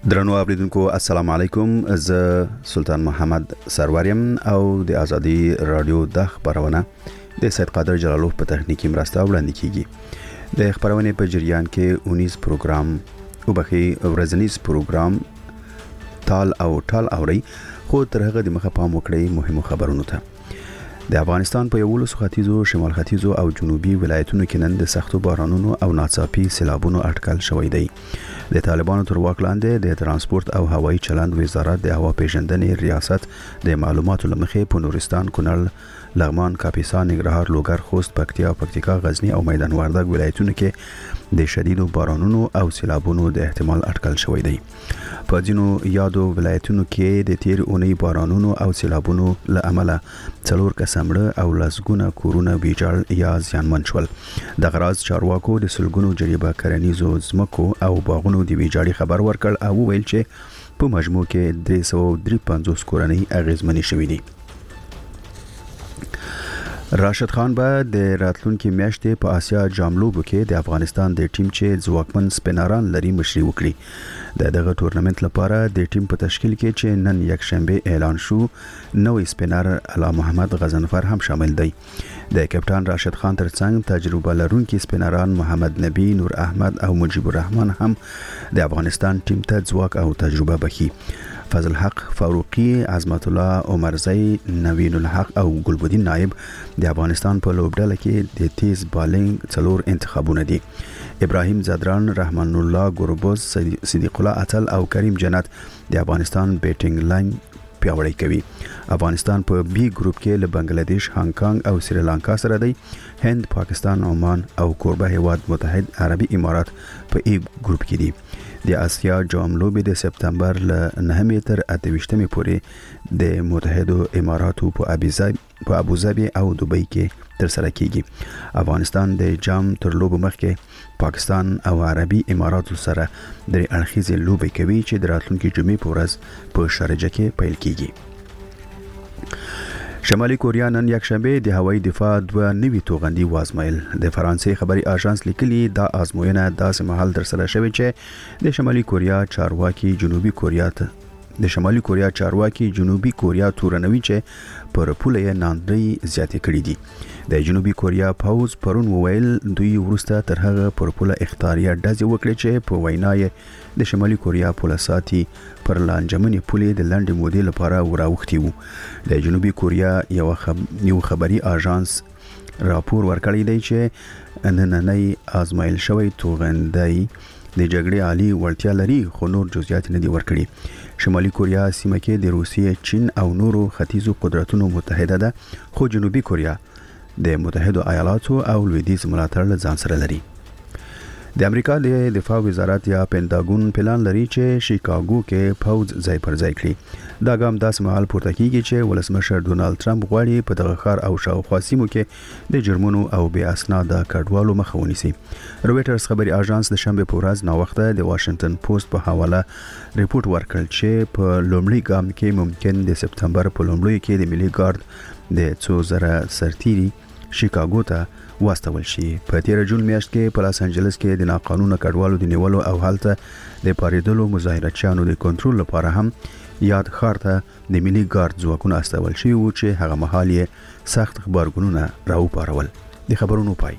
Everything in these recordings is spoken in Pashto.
درنو اوریدونکو السلام علیکم. زه سلطان محمد سروریم او د ازادي رادیو د خبرونه د سید قادر جلالوف په تخنیکی مرسته وړاندې کیږي. د خبرونه په جریان کې 19 پروګرام او بخي ورځنیز پروګرام تال او ټال اوري، خو تر هغه د مخه پام وکړئ مهمو خبرونو ته. د افغانستان په یولس ختیځو، شمال ختیځو او جنوبي ولایتونو کې نن د سختو بارانونو او ناڅاپي سیلابونو اټکل شوی دی. د طالبانو تر واک لاندې د ترانسپورت او هوایي چلند وزارت د هوا پیژندنې ریاست د معلوماتو لمخې په نورستان، کونړ، لغمان، کاپیسا، ننګرهار، لوګر، خوست، پکتیا، غزنی او میدان وردګ ولایتونو کې د شدیدو بارانونو او سیلابونو د احتمال اټکل شوی دی. په ځینو یادو ولایتونو کې د تیر اونۍ بارانونو او سیلابونو له امله 4 کسمړه او لسګونه کورونه ویجاړ یا زیانمن شول. د غراض چارواکو د سلګونو جریبه کرنیزو ځمکو او باغونو د ویجاړي خبر ورکړ او ویل چې په مجموع کې 353 کورنۍ اغیزمنې شوې دي. راشد خان به د راتلونکي میاشتې په آسیا جام لوبو کې د افغانستان د ټیم چې ځواکمن سپینران لري مشري وکړي. دغه تورنمنت لپاره د ټیم په تشکیل کې چې نن یک شنبه اعلان شو، نوې سپینر علا محمد غزنفر هم شامل دی. د کپټان راشد خان ترڅنګ تجربه لرونکي سپینران محمد نبی، نور احمد او مجيب الرحمن هم د افغانستان ټیم ته ځواک او تجربه بخي. فضل حق فاروقی، عظمت الله عمرزی، نوین الحق او ګلبدین نائب د افغانستان په لوبډله کې د تیز بالینګ 4 انتخابونه دي. ابراهیم زدران، رحمان الله ګوربوز، صدیق الله اتل او کریم جنت د افغانستان بیټینګ لاین پیاوړی کوي. افغانستان په بی ګروپ کې له بنگلاديش، هانګ کانګ او سریلانکا سره دی. هند، پاکستان، عمان او کوربه هیواد متحد عربي امارات په ای ګروپ کې دي. د آسیا جام لوبې د سپتمبر له 9 تر 28 پورې د متحده اماراتو په ابوظبي او دوبۍ کې تر سره کیږي. افغانستان د جام تر لوبو مخکې پاکستان او عربي اماراتو سره د اړخیزې لوبې کوي چې د راتلونکي جمعې په ورځ په شارجه کې پیل کیږي. شمالي کوریا نن یک شنبه د هوایي دفاع 2 نوي توغندي وازمایل. د فرانسې خبري آژانس لیکلي دا آزموینه داسې مهال تر سره شوې چې د شمالي کوریا چارواکي جنوبي کوریا تورنوي چې پر پوله یې ناندري زیاتې کړې دي. د جنوبي کوریا پوز پرون وویل دوی ورسته تر هغه پر پوله اختیاریه ډزې وکړي چې په وینا یې د شمالي کوریا پوله ساتي پر لانجمنې پولې د لنډې مودې لپاره وراوختي وو. د جنوبي کوریا یو خبري آژانس راپور ورکړی دی چې نننۍ آزمایل شوی توغندی د جګړې عالی وړتیا لري، خو نور جزئیات نه دي ورکړي. شمالي کوریا سیمه کې د روسیې، چین او نورو ختیځو قدرتونو متحده ده، خو جنوبي کوریا د متحده ایالاتو او لویدیځ ملاتړ له ځان سره لري. د امریکا د دفاع وزارت یا پینټاګون پلان لري چې شیکاګو کې پوز ځای پر ځای کړي. دا ګام داسې مهال پورته کیږي چې ولسمشر ډونالد ټرمپ غواړي په دغه ښار او شاوخوا سیمو کې د جرمونو او بې اسناده کډوالو مخه ونیسي. رويټرز خبري آژانس د شنبه په ورځ ناوخته د واشنگټن پوسټ په حواله ریپورت ورکړ چې په لومړي ګام کې ممکن د سپتمبر په لومړیو کې د ملي ګارد د 2000 سرتیري شیکاګو ته واستول شي. په 13 جون میاشت کې په لاس انجلس کې د ناقانونه کډوالو د نیولو او هلته د پاریدلو مظاهرچیانو د کنټرول لپاره هم یاد ښار ته د ملي ګارد ځواکونه استول شي وو چې هغه مهال یې سخت خبرګونونه راوپارول. د خبرونو پای.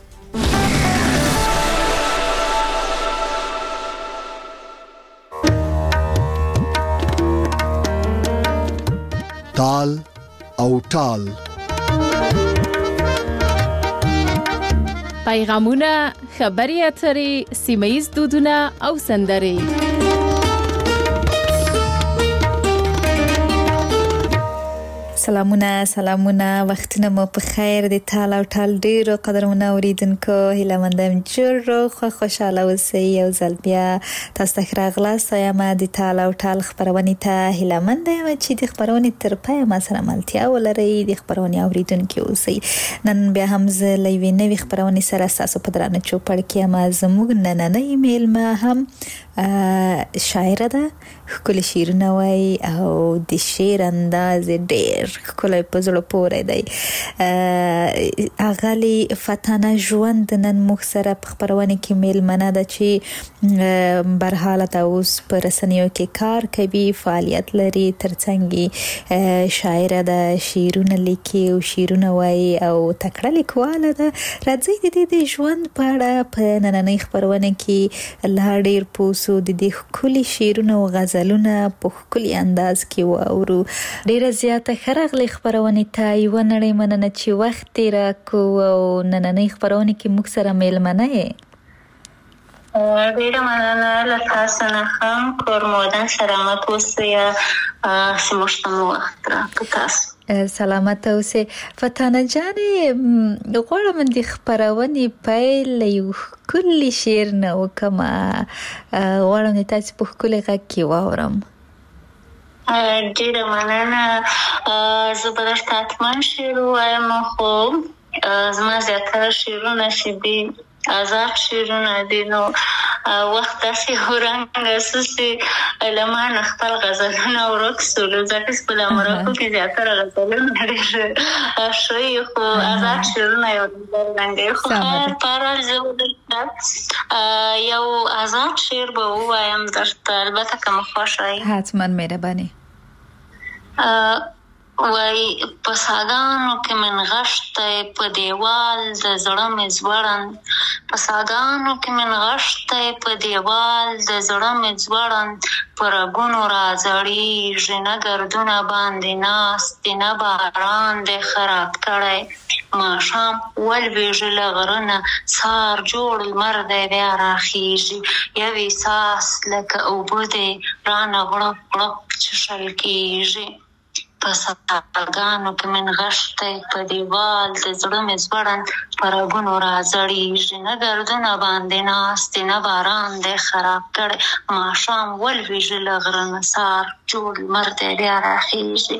تال او ټال پیغامونه، خبري اترې، سیمه‌ییز دودونه او سندرې. سلامونه وختونه مو په خیر. د تال او ټال ډیرو قدرمنه اوریدونکو هیله مندم جوړ خوشاله اوسئ. یو ځل بیا تاسو ته راغلاست. یم د تال او ټال خبرونه ته هیله مندم چې د خبرونه تر پای ما سره ملتیا ولرئ. د خبرونه اوریدونکو اوسئ. نن بیا هم زه لوي نوې خبرونه سره تاسو په درانه چوپړ کې ما زموږ نننۍ ایمیل ما هم شاعره ده، ښکلي شعرونه وایي او د شعر انداز ډېر ښکلی په زړه پورې دی. اغلی فتانه ژوند نن موږ سره په خبرونه کې میلمنه ده چې برحاله اوس په رسنیو کې کار کوي، فعالیت لري، ترڅنګ شاعره ده، شعرونه لیکي او شعرونه وایي او تکړه لیکواله ده. راځي د دې ژوند په اړه په نننۍ خبرونه کې لا ډېر پوسو، د دې ښکلي شعرونه او غزلونه په ښکلي انداز کې واورو. ډېره زیاته ښه راغلې خبرونې ته. یوه نړۍ مننه چې وخت یې راکړو او نننۍ خبرونه کې موږ سره میلمنه یې. ډېره مننه له تاسو نه هم. کور مودن سلامت اوسئ. زموږ ته مو وخت راکړ. تاسو سلامت اوسئ. فتانه جانې غواړم د خبرونې پیل له یو ښکلي شعر نه وکړم. غواړم د تاسو په ښکلي غږ کې واورم. ډېره مننه. زه به درته حتما شعر ووایم، خو زما زیاتره شعرونه چې دي آزاد شعرونه دي، نو وخت داسې ورنګه سوسي له ما نه خپل غزلونه ورک سولو، ځکه چې په مرکو کې زیاتره غزلونه ډېر ښوي، خو آزاد شعرونه یو رنګه. خو خیر پارال زه یو آزاد شعر به ووایم درته، البته که مو خوښ وي. حتما مهرباني. وای په ساګانو کې من غشته په دیوال د زړه مې ځوړند، په ساګانو کې من غشته په دیوال د زړه مې ځوړند، په رګونو راځړېږي نه ګردونه باندې ناست نه باران دې خراب کړی، ماښام ولوېږي له غره نه سهار جوړ لمر دی بیا راخیږي، یو احساس لکه اوبه دی رانه غړپ غړپ څښل کېږي. په ساګانو کې من غشته په دیوال د زړه مې ځوړند، په رګونو راځړېږي نه ګردونه باندې ناست نه باران دی خراب کړی، ماښام ولوېږي له غره نه سهار جوړ لمر دی بیا راخیږي.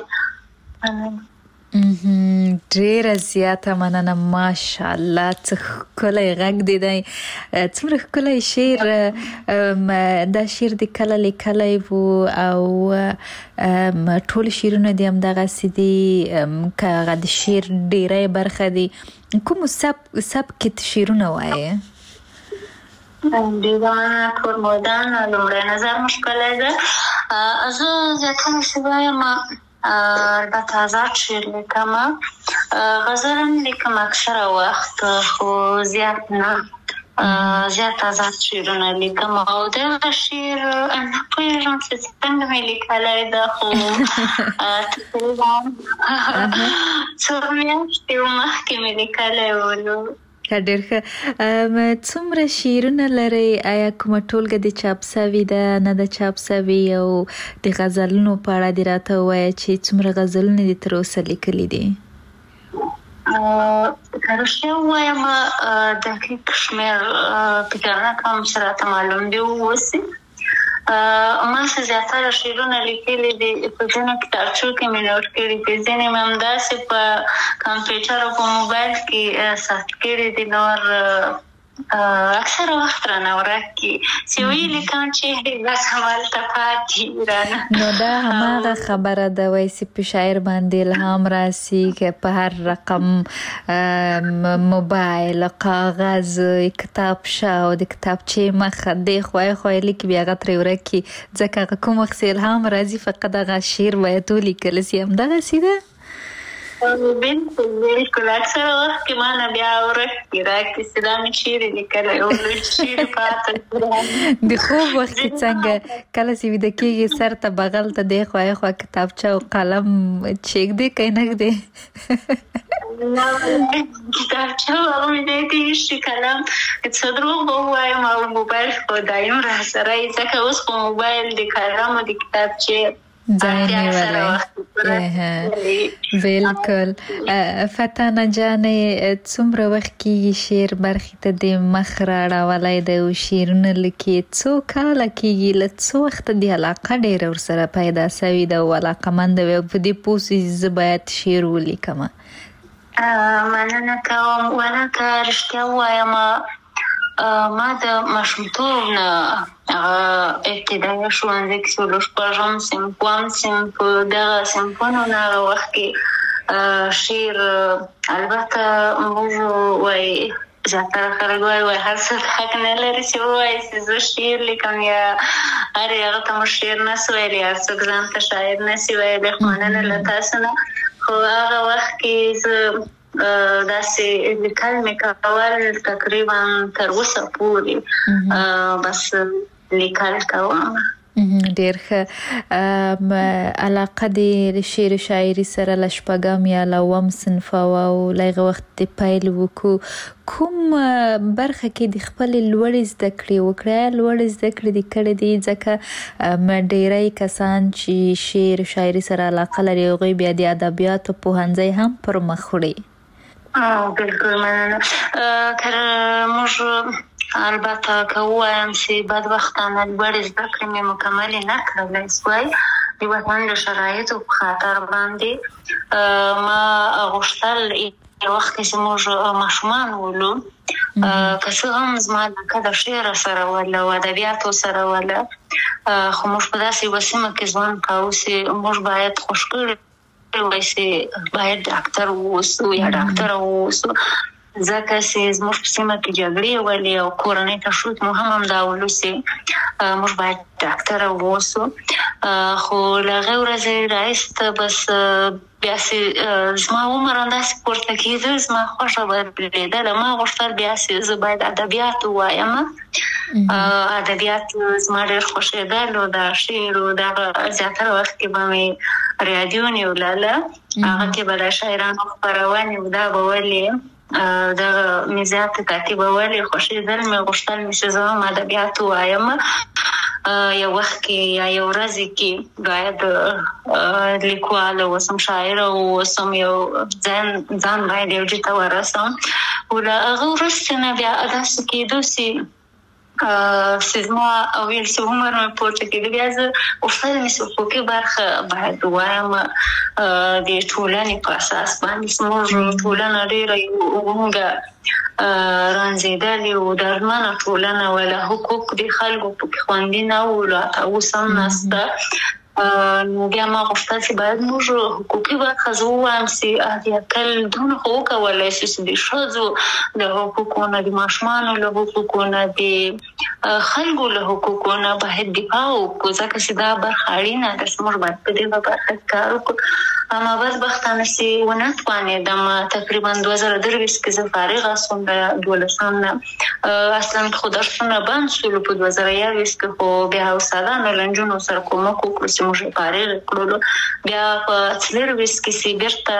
ډېره زیاته مننه. ماشاءالله څه ښکلی غږ دی. څومره ښکلی شعر. دا شعر د کله لیکلی و او ټول شعرونه دې همدغسې دي که هغه د شعر ډېری برخه دي. کومو سبک شعرونه وایې؟ دیوانه کور مودن لومړی نظر مو ښکلی ده. زه زیاتره چې وایم البته آزاد شعر لیکم، غزل هم لیکم اکثره وخت، خو زیات نه، زیات آزاد شعرونه لیکم. او دغه شعر نه پوهېږم چې څنګه مې لیکلی ده، خو تقریبا څو میاشتې مخکې مې لیکلی و. ډېر ښه. څومره شعرونه لرئ؟ آیا کومه ټولګه د چاپ سوي ده، نه ده چاپ سوي؟ او د غزلونو په اړه دې راته ووایه چې څومره غزلونه دې تر اوسه لیکلي دي؟ که رښتیا ووایم دقیق شمېر فکر نه کوم چې راته معلوم دي اوسي. ما څه زیاتره شعرونه لیکلي دي، په ځینو کتابچو کې مې نوټ کړي دي، ځینې مې همداسې په کمپیوټر او په موبایل کې ثبت کړي دي. نور اکثره وخت رانه ورک کي چې ویې لیکم چې بس همالته پاتې رانه. نو دا هماغه خبره ده، وایي چې په شاعر باندې الهام راسي که په هر رقم موبایل، کاغذ، کتابچه او د کتابچې مخه دی خوای خوای لیکي، بیا هغه ترې ورک کي، ځکه هغه کوم وخت چې الهام راځي فقط هغه شعر باید ولیکل سي. همدغسې ده. بالکل اکثره وخت کې ما نه بیا ورک کي راکړي چې دا مې شعر لیکلی او شعر پاته. د خوب وخت کې څنګه کله چې ویده کېږي سر ته بغل ته دی خوا خوا کتابچه او قلم چیږدې که نه ږدې؟ کتابچه هغه مې دی کېږي، قلم څه دروغ به ووایم او موبایل خو دایم را سره یې، ځکه اوس خو موبایل د قلم او د کتابچې ځای نیولی. بالکل. فتانه جانې څومره وخت کېږي شعر برخې ته د مخ راړولی دی او شعرونه لیکي؟ څو کاله کېږي؟ له څو وخته د علاقه ډېره ورسره پیدا سوې ده او علاقمنده وې او په دې پوه سوې زه باید شعر ولیکم؟ مننه کوم. ولکه رښتیا ووایم ما د ماشومتوب نه ابتدایي ښوونځي کې څلور شپږم صنف اووم صنف دغه صنفونو نه هغه وخت کې شعر البته موږ وایي زیاتره خلک وایي هر څه حق نه لري چې ووایي چې زه شعر لیکم یا هر هغه ته مو شعر نه سو ویلی هر څوک ځان ته شاعر نه سي ویلی مننه له تاسو نه خو هغه وخت کې زه داسې لیکل مې کول تقریبا تر اوسه پورې بس لیکل کوم. ډېر ښه. علاقه د شعر و شاعري سره له شپږم یا له اووم صنف او له هغه وخت د پیل وکړو کوم برخه کې د خپلې لوړې زده کړې وکړې؟ لوړې زده کړې دې کړې دي ځکه ډېری کسان چې شعر و شاعري سره علاقه لري هغوی بیا د ادبیاتو پوهنځی هم پر مخ وړي. بالکل مننه. تر موږ البته که ووایم چې بدبختانه لوړې زده کړې مې مکملې نه کړلی سوای د وطن د شرایطو په خاطر باندې ما غوښتل یو وخت کې چې موږ ماشومان ولو که څه هم زما علاقه د شعر سره وله او ادبیاتو سره وله خو موږ په داسې یوه سیمه کې ژوند کوو چې موږ باید خوش کړي وای چې باید ډاکټر واوسو یا ډاکټره واوسو ځکه چې زموږ په سیمه کې جګړې ولې او کورنۍ تشویق مو هم همدا ولو چې موږ باید ډاکټره واوسو خو له هغې ورځې راایسته بس بیا چې زما عمر همداسې پورته کېده زما خوښه بدلېدله ما غوښتل بیا چې زه باید ادبیات ووایم ادبیات زما ډېر خوښېدل او د شعر او دغه زیاتره وخت کې به مې راډیو نیوله هغه کې به د شاعرانو خپرونې او دا به ولې دغه مې زیات تعقیبولې خوښېدل مې غوښتل مې چې زه هم ادبیات ووایم یو وخت کې یا یو ورځ کې باید لیکواله اوسم شاعره اوسم یو ځان باید یو ځای ته ورسم او له هغه وروسته نه بیا داسې کېدو چې زما ویل چې عمر مې پورته کېده بیا زه غوښتل مې چې حقوقي برخه باید ووایم د ټولنې په اساس باندې زموږ ټولنه ډېره وږه رانځېدلې او درمنه ټولنه وله حقوق د خلکو پکې خوندي نه وو لا اوس هم نشته نو بیا ما غوښتل چې باید موږ حقوقي برخه زه ووایم چې یکل دونه خو وکولی شي چې د ښځو له حقوقو نه د ماشومانو له حقوقو نه د خلکو له حقوقو نه باید دفاع وکړو ځکه چې دا برخه اړینه ده چې موږ باید په دې برخه کې کار وکړو اما بدبختانه چې ونه توانېدم تقریبا 2023 کې زه فارغه شوم د 12 نه اصلا خو درسونه بند شول په 2021 کې خو بیا استادانو له نجونو سره کومک وکړو چې موږ یې فارغ کړلو بیا په 2024 کې چې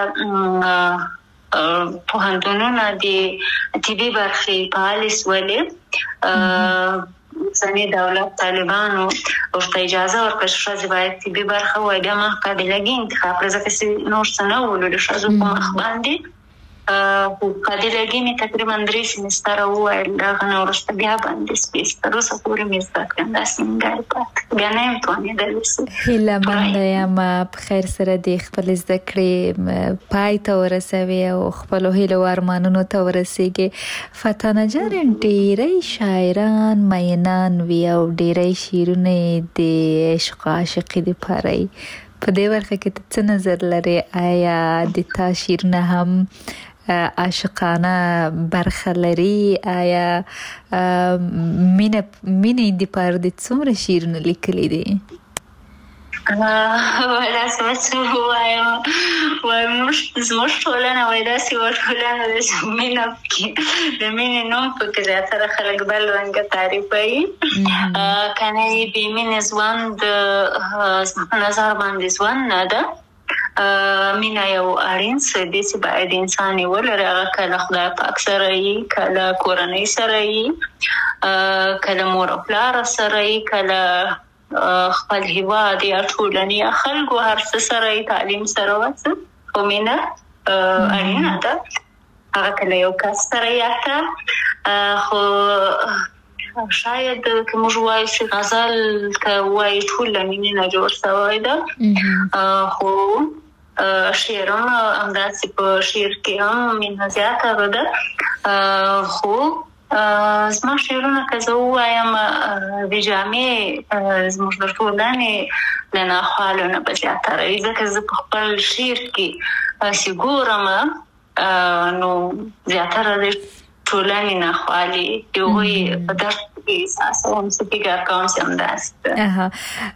بیرته پوهنتونونه د طبي برخې فعالې شولې ځینې دولت طالبانو ورته اجازه ورکړه چې ښځې باید طبي برخه ووایي بیا ما قابلګي انتخاب کړه ځکه چې نور څه نه ولو د ښځو په مخ باندې خو قابلګي مې تقریبا 3 سیمستره وویل د هغه نه وروسته بیا باندې سپیس تر اوسه پورې مې زده کړم داسې نیمګړې پاتې بیا نه یم توانېدلی هیله منده یم په خیر سره د خپلې زده کړې پای ته ورسوي او خپلو هیلو او ارمانونو ته ورسیږي فتانه جان ډېری شاعران مینان وي او ډېری شعرونه د عشق عاشقي دپاره وي په دې برخه کې ته څه نظر لرې آیا د تا شعرونه هم عاشقانه برخه لري آیا مینې دپاره د څومره شعرونه لیکلي دي داسې به څه ووایم زموږ ټولنه وایي داسې یوه ټولنه ده چې مینه پکې د مینې نوم پکې زیاتره خلک بل رنګه تعریفوي که نه یې بې مینې ژوند زما په نظر باندې ژوند نه ده مینه یو اړین څه دی چې باید انسان یې ولري هغه کله خدای پاک سره یي کله کورنۍ سره یي کله مور او پلار سره یي کله خپل هیواد یا ټولنې یا خلکو هر څه سره یي تعلیم سره وڅه خو مینه اړینه ده هغه کله یو کس سره یي خو شاید که موږ وایو چې غزل که وایي ټول له مینې نه جوړ شوی ده خو شعر هم همداسې په شعر کې هم مینه زیاته ده خو زما شعرونه که زه ووایم د جامع زموږ د ټولنې له ناخوالو نه به زیاتره وي، ځکه زه په خپل شعر کې چې ګورم نو زیاتره د ټولنې ناخوالي د هغوی په درد کې احساسوم، څه فکر کوم چې همداسې ده.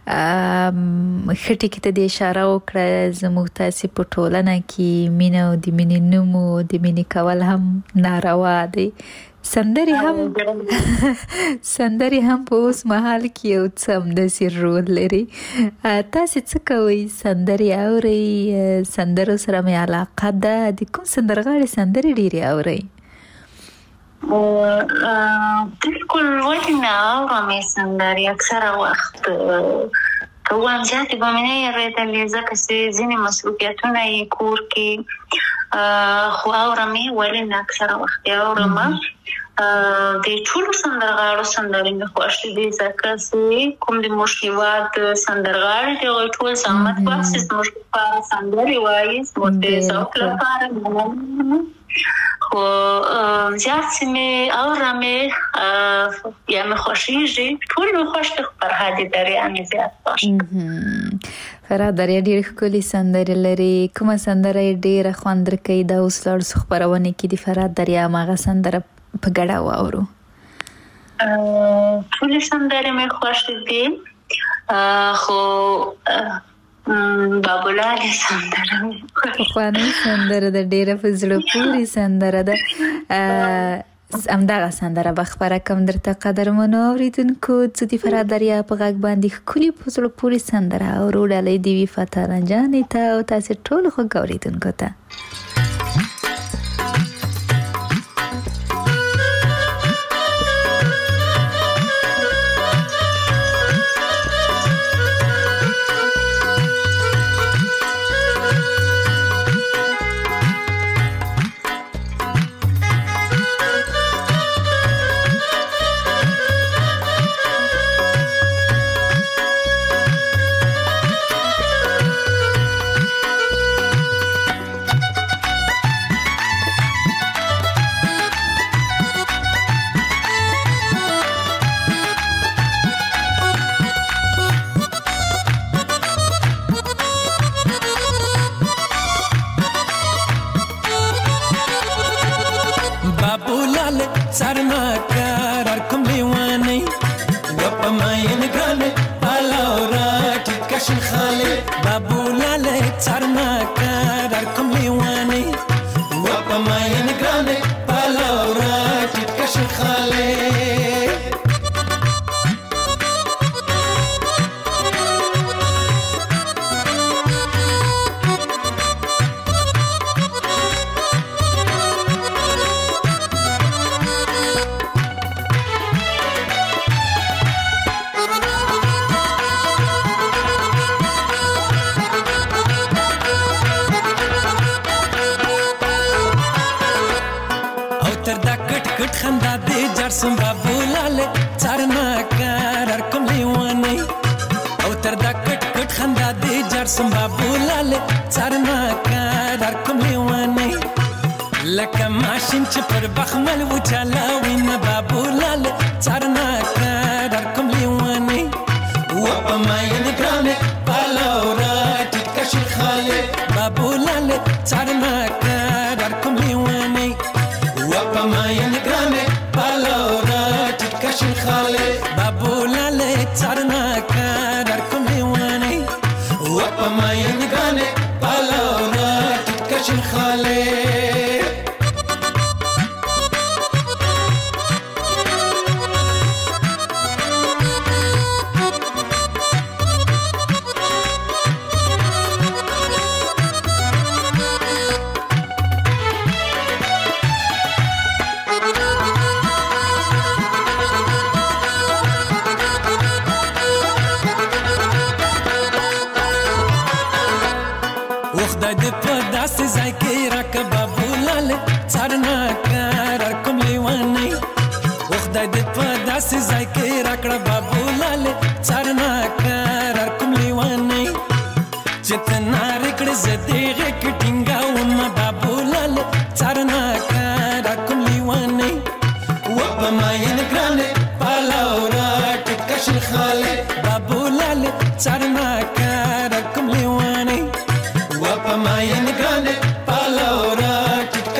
ښه ټکي ته دې اشاره وکړه، زموږ تاسې په ټولنه کې مینه او د مینې نوم او د مینې کول هم ناروا دی. سندرې هم په اوس مهال کې یو څه همداسې رول لري. تاسې څه کوئ؟ سندرې اورئ؟ سندرو سره مې علاقه ده. د کوم سندرغاړي سندرې ډېرې اورئ؟ بالکل ولې نه اورم سندرې اکثره وخت که ووایم زیاتې به مې نه اورېدلې، ځکه چې ځینې مصروفیتونه یې کور کې، خو اورم یې ولې نه اکثره وخت یې اورم. د ټولو سندرغاړو سندرې مې خوښې دي، ځکه چې کوم د موږ هېواد سندرغاړي دي هغوی ټول زحمت باسي، زموږ لپاره سندرې وایي، زموږ د ذوق لپاره. خو زیات چې مې اورم یا مې خوښېږي، ټول مې خوښ دي، خو فرهاد دریا مې زیات خوښ. فرهاد دریا ډېرې ښکلې سندرې لري. کومه سندره یې ډېره خوند درکوي؟ دا اوس لاړو خپرونې کې د فرهاد دریا هماغه سندره په ګډه واورو. ټولې سندرې مې خوښې دي، خو بابولال سندره پخوانۍ سندره ده، ډېره په زړه پورې سندره ده. همدغه سندره به خپره کړم درته قدرمنو اورېدونکو. څه د فرهاد دریا په غږ باندې ښکلې په زړه پورې سندره اورو. ډالۍ دې وي فتح رنجانې ته او تاسې ټولو خوږ اورېدونکو ته.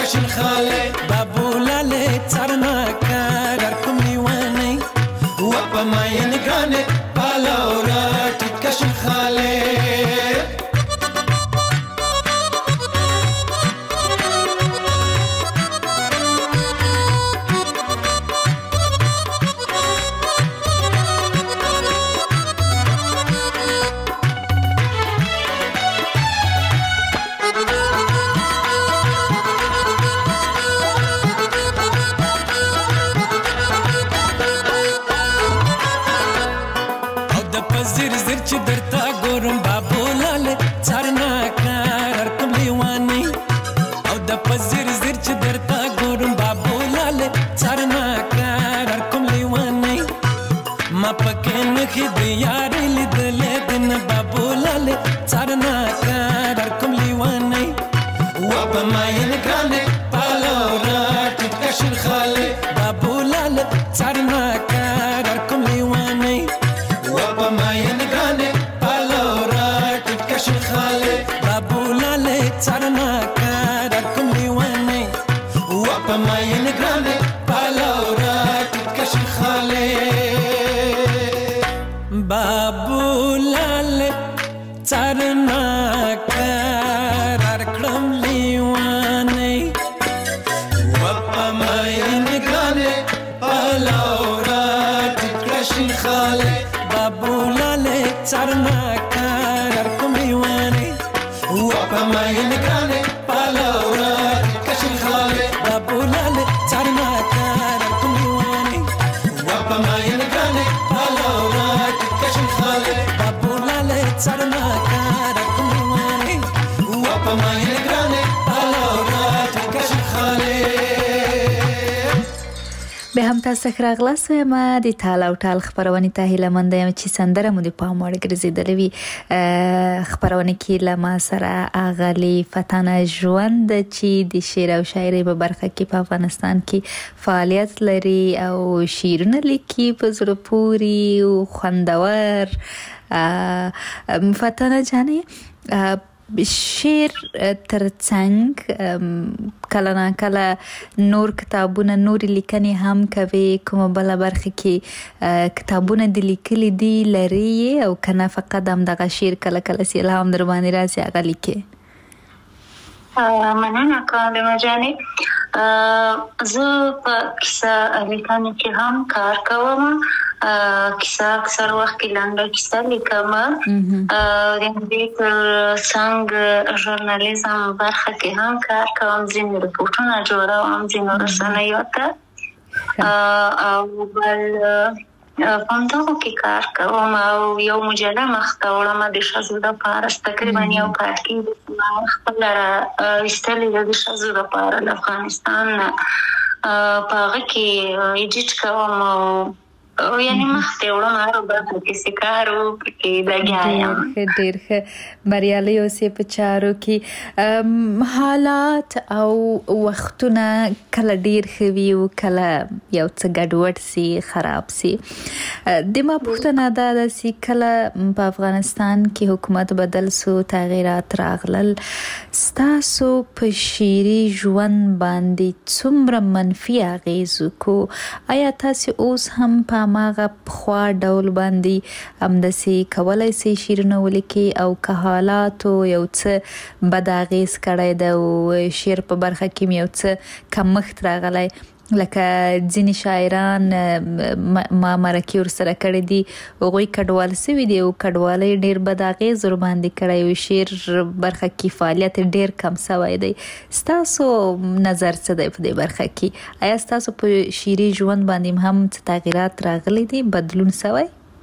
کشن خاله بابولاله ترناکه در کوم لیوانی و په ماینګانې پالاورا ټیټ کشن خاله به هم تاسو راغلاست ما د تال او ټال خبرونه ته هیله مند یم چې سندره مو د پام وړ ګرځیدلې وي خبرونه کې لما سره اغلی فتانه ژوند چې د شعر او شاعري په برخه کې په افغانستان کې فعالیت لري او شعرونه لیکي په زړه پوري او خوندور فتانه جانې شعر ترڅنګ کله نه کله نور کتابونه نور لیکنې هم کوي کومه بل برخه کې کتابونه د لیکلي دي لري او کنه فقط هم دغه شعر کله کله سي الهام در باندې راځي هغه لیکي مننه کاندما جانې زه په کیسه لیکنه کې هم کار کوم کیسه اکثر وخت کې لنډه کیسه لیکم د دې څنګه ژورنالیزم برخه کې هم کار کوم ځینې رپورټونه جوړوم ځینې رسنیو ته او بل پانتاغو کې کار کوم او یو مجله مخته وړم د شازو د پاره تقریبا یو کار کې خپل استلې د شازو د پاره افغانستان په هغه کې ایډیټ کوم او یعنی مخته وړم هر برخه کې سکارو کې لګیایم ډېر ښه بریالي اوسې په چارو کې حالات او وختونه کله ډېر ښه وي او کله یو څه ګډوډ سي خراب سي د ما پوښتنه دا ده چې کله په افغانستان کې حکومت بدل سو تغیرات راغلل ستاسو په شعري ژوند باندې څومره منفي اغیز وکړو آیا تاسو اوس هم په ماغه خوا ډول باندې همدسي کولای سي شعرونه ولیکي او که حالات یو څه بد اغیز کړی د شعر په برخه کې یو څه کمښت راغلی لکه ځینې شاعران ما مرکې ورسره کړي دي هغوی کډوال سوي دي او کډوالۍ ډېر بد اغیز ورباندې کړی او شعر برخه کې فعالیت ډېر کم سوی دی ستاسو نظر څه دی په دې برخه کې آیا ستاسو په شعري ژوند باندې هم څه تغیرات راغلي دي بدلون سوی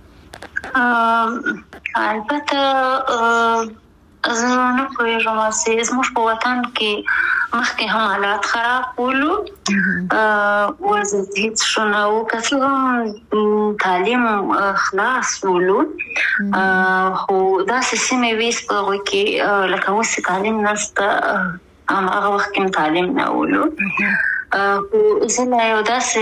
البته زه نه پوهېږم چې زموږ په وطن کې مخکې هم حالات خراب ولو وضعیت هیڅ ښه نه و که څه هم تعلیم خلاص ولو خو داسې سیمې وې چې په هغوی کې لکه اوس چې تعلیم نشته هماغه وخت کې تعلیم نه ولو خو زه لا یو داسې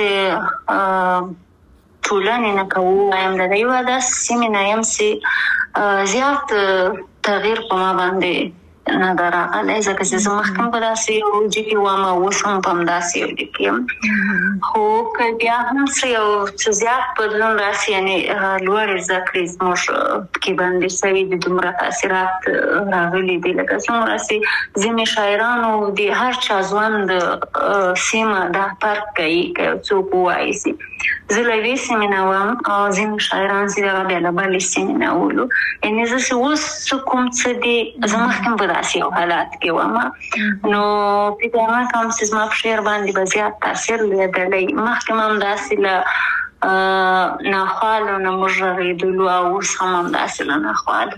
ټولنې نه که ووایم د یوه داسې سیمې نه یم چې زیات تغییر په ما باندې نه دراغلی ځکه چې زه مخکې په داسې یو جګې وم او اوس هم په همداسې یو جګې یم خو که بیا هم څه یو څه زیات بدلون راسي یعنې لوړې زده کړې زموږ پکې باندې شوي دي دومره تاثیرات راغلي دي لکه څومره چې ځینې شاعرانو د هر چا ژوند سیمه دا فرق کوي که یو څوک ووایي چې زه له یوې سیمې نه وم او ځینې شاعران چې دغه بیا له بلې سیمې نه ولو یعنې زه چې اوس څه کوم څه دي زه مخکې په داسې یو حالات کې وم نو فکر نه کوم چې زما په شعر باندې به زیات تاثیر لیدلی مخکې هم همداسې له ناخوالو نه موږ غږېدلو او اوس هم همداسې له ناخوالو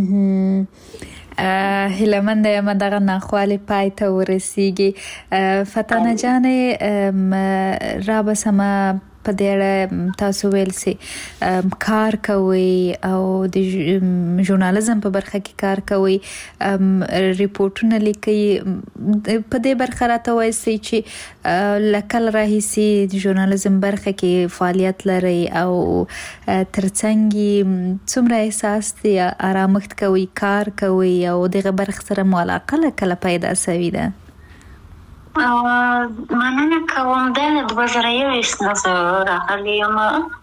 هیلهمنده یم دغه ناخوالې پای ته ورسیږي فتانه جانې رابسمه په دې اړه تاسو ویل سي کار کوي او د ژورنالیزم په برخه کې کار کوي ریپورتونه لیکي په دې برخه راته وایي چې لکل راهیسي د ژورنالیزم برخه کې فعالیت لري او ترڅنګ څومره احساس دی آرامښت کوي کار کوي او دغه برخه سره مو علاقه کله پیدا شوې ده مننه کوم د 2021 نه راغلی یم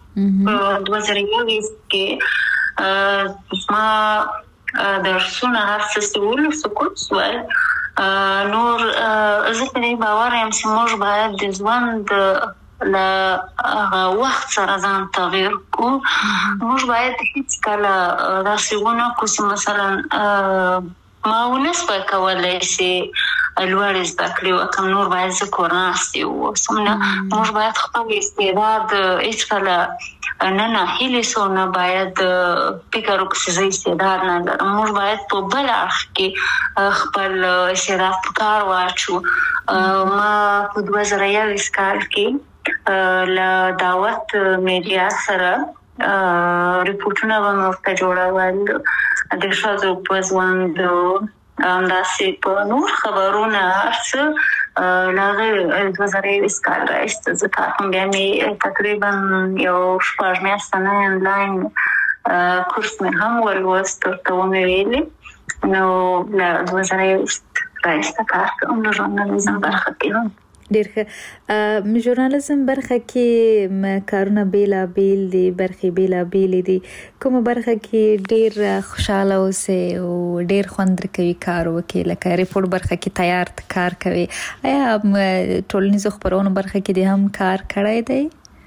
2021 کې ما درسونه هر څه سوال سکوت سوال نور زه په دې باور یم چې موږ باید د ژوند له وخت سره ځان تغییر کو موږ باید هیڅ کله داسې ونه کو چې مثلا ما ونسبه کولای شي لوړ زده کړې وکړم نور باید زه کورناستې واوسم نه موږ باید خپل استعداد هېڅکله نه ناهیلې سو نه باید فکر وکړو چې زه استعداد نه لرم موږ باید په بل اړخ کې خپل استعداد په کار واچو ما په 2021 کال کې له دعوت میډیا سره ریپورټونه به مې ورته جوړول د ښځو په ژوند همداسې په نور خبرونه هر څه له هغې 2021 کال راهیسې زه کار کوم بیا مې تقریبا یو 6 میاشته نه آنلاین کورس مې هم ولوست ورته ومې ویلې نو له 2021 راهیسې کار کوم د ژورنالیزم برخه کې هم ډېر ښه ژورنالیزم برخه کې کارونه بیلابیل دي برخې بیلابیلې دي کومه برخه کې ډېر خوشحاله اوسئ او ډېر خوند درکوي کار وکړئ لکه ریپورټ برخه کې تیار کار کوي آیا ټولنیزو خپرونو برخه کې دې هم کار کړی دی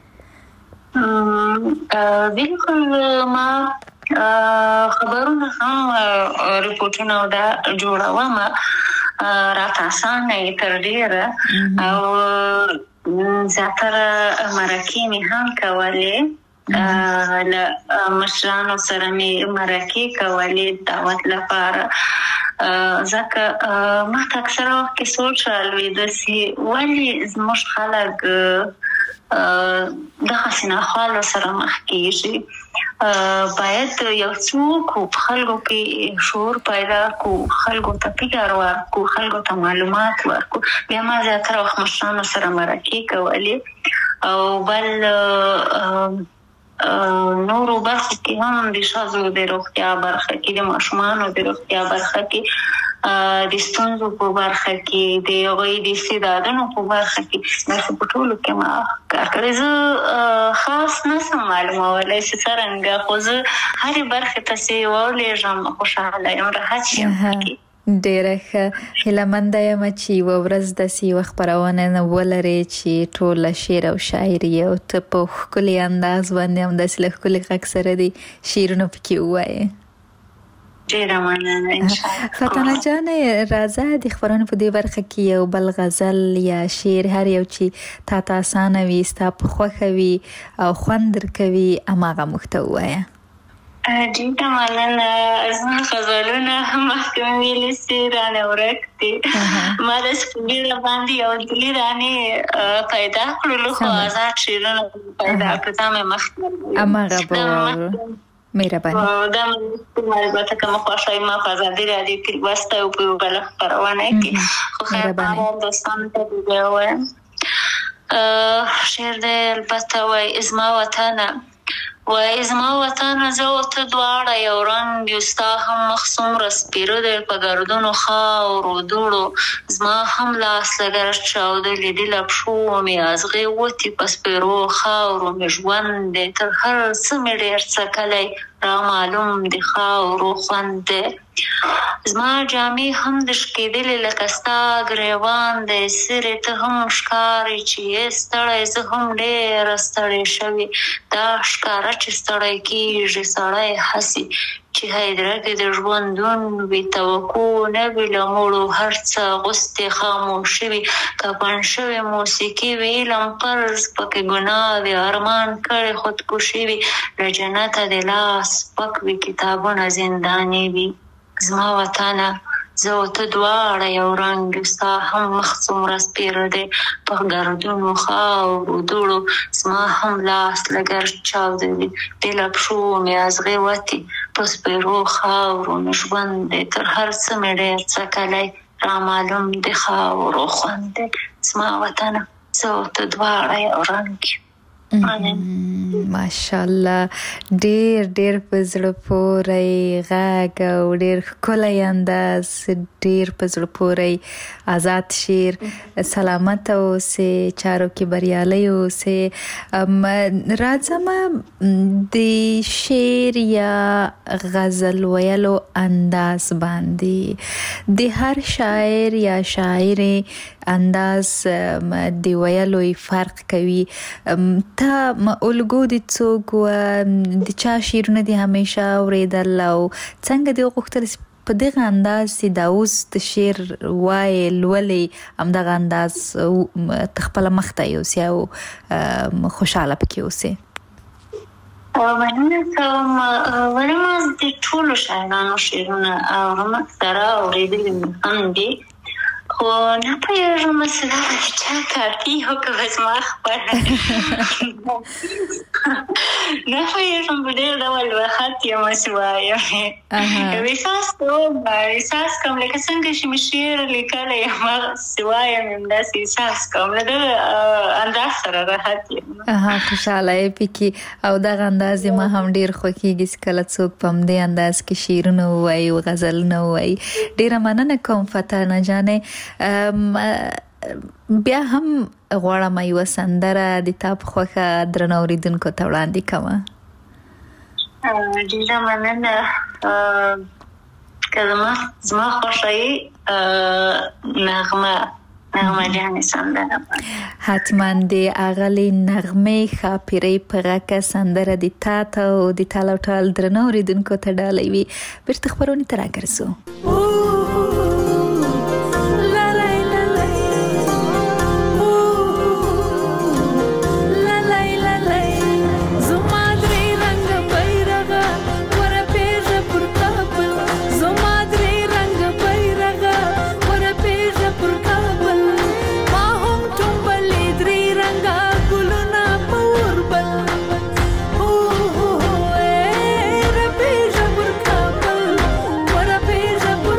بالکل ما خبرونه هم ریپورټونه دا جوړوم راته اسانه تر ډیره او زیاتره مرکې مې هم کولې له مشرانو سره مې مرکې کولې دعوت لپاره ځکه ما ته اکثره وخت کې سوچ رالوېده چې ولې زموږ خلک دغسې ناخوالو سره مخ کېږي باید یو څوک په خلکو کې شعور پیدا کړو خلکو ته فکر ورکړو خلکو ته معلومات ورکړو بیا ما زیاتره وخت مشرانو سره مرکې کولې او بل نورو برخو کې هم د ښځو د روغتیا برخه کې د ماشومانو د روغتیا برخه کې د ستونزو په برخه کې د هغوی د استعدادونو په برخه کې داسې په ټولو کې ما کار کړی زه خاص نه شم معلومولی چې څرنګه خو زه هرې برخې ته چې ولېږم خوشحاله یم راحت یم پکې ډېره ښه هیلهمنده یم چې یوه ورځ داسې یوه خپرونه ولرې چې ټوله شعر او شاعري او ته په ښکلي انداز باندې همداسې له ښکلي غږ سره دې شعرونه پکې ووایې ډېره مننه انشاءالله فتانه جانې راځه د خپرونې په دې برخه کې یو بل غزل یا شعر هر یو چې تا ته اسانه وي ستا په خوښه وي او خوند درکوي هماغه موږ ته ووایه ډېره مننه زما غزلونه مخکې مې ویلي چې رانه ورک دي ما داسې په بیړه باندې یو دلي رانې پیدا کړلو خو ازاد شعرونه پیدا کړو دا مې مخکې هماغه به مهرباني دا البته که مخواهی ما په ازادي راډیو کې لوستی او په یوه بله خپرونه کې خو خیر دوستانو ته دې ووایم شعر دی البته وایي زما وطنه وای زما وطن زه او ته دواړه یو رنګ یو، ستا هم مخ څومره سپېره دی په ګردونو خاورو دوړو، زما هم لاس لږ چاودلی دي له پښو مې ازغې وتې په سپېرو خاورو مې ژوند دی تر هر څه مې ډېر څکلی را معلوم د خاورو خوند دی. زما جامې هم د شکېدلې لکه ستا ګریوان دی، سرې ته هم ښکارې چې یې ستړی زه هم ډېره ستړې شوې، دا ښکاره چې ستړی کېږي سړی هسې چې هدیره کې د ژوندون وي، توقع نه وي له مړو هر څه غوستې خاموشي وي، کفن شوې موسیقي وي علم فرض پکې ګناه وي، ارمان کړې خودکشي وي، له جنته د لاس پک وي کتابونه زنداني وي. زما وطنه زه او ته دواړه یو رنګ یو، ستا هم مخ څومره سپېره دی په ګردونو خاورو دوړو، زما هم لاس لږ چاودلی دی له پښو مې ازغې وتې په سپېرو خاورو مې ژوند دی تر هر څه مې ډېر څکلی را معلوم د خاورو خوند دی. زما وطنه زه او ته دواړه یو رنګ یو. ماشاءالله ډېر ډېر په زړه پورې غږ او ډېر ښکلی انداز، ډېر په زړه پورې آزاد شعر. سلامت اوسې، چارو کې بریالی اوسې. راځم د شعر یا غزل ویلو انداز باندې، د هر شاعر یا شاعر انداز د ویلو فرق کوي. تا الګو د څوک و د چا شعرونه دي همیشه اورېدل او څنګه دې وغوښتل په دغه انداز چې دا اوس د شعر وایې لولې همدغه انداز خپله مخته یوسې او خوشحاله پکې اوسې؟ مننه کوم. ولې ما د ټولو شاعرانو شعرونه اورم، اکثره اورېدلي مې هم دي، خو نه پوهېږم مثلا د چا کاپي او که به زما خپله نه پوهېږم په ډېر ډول به خط یم چې وایم احساس کوم لکه څنګه چې مې شعر لیکلی یم هغسې وایم همداسې احساس کوم، له دغه انداز سره راحت یم. خوشحاله یې پکې او دغه انداز ما هم ډېر خوښېږي چې کله څوک په همدې انداز کې شعرونه ووایي او غزلونه ووایي. ډېره مننه کوم فتانه جانې. بیا هم غواړم یوه سندره د تا په خوښه درنو اورېدونکو ته وړاندې کړمه. ډېره مننه. که زما خوښه یې نغمه جانې سندره حتما د اغلې نغمې ښاپیرۍ په غږ سندره د تا ته او د ټال او ټال درنو اورېدونکو ته ډالۍ وي. بیرته خپرونې ته راګرځو. What a